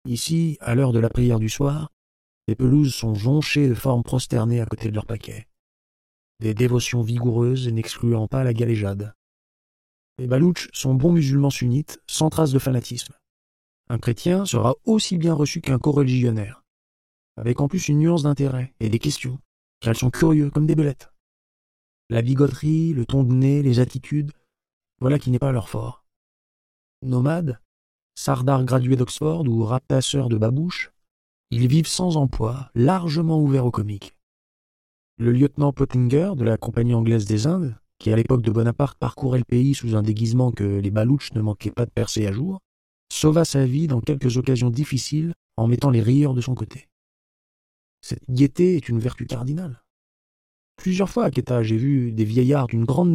Ici, à l'heure de la prière du soir, les pelouses sont jonchées de formes prosternées à côté de leur paquet. Des dévotions vigoureuses n'excluant pas la galéjade. Les Baloutches sont bons musulmans sunnites, sans trace de fanatisme. Un chrétien sera aussi bien reçu qu'un coreligionnaire, avec en plus une nuance d'intérêt et des questions, car ils sont curieux comme des belettes. La bigoterie, le ton de nez, les attitudes, voilà qui n'est pas leur fort. Nomades, sardards gradués d'Oxford ou rapasseurs de babouches, ils vivent sans emploi, largement ouverts au comique. Le lieutenant Pottinger de la Compagnie anglaise des Indes, qui à l'époque de Bonaparte parcourait le pays sous un déguisement que les Baloutches ne manquaient pas de percer à jour, sauva sa vie dans quelques occasions difficiles en mettant les rieurs de son côté. Cette gaieté est une vertu cardinale. Plusieurs fois à Quetta, j'ai vu des vieillards d'une grande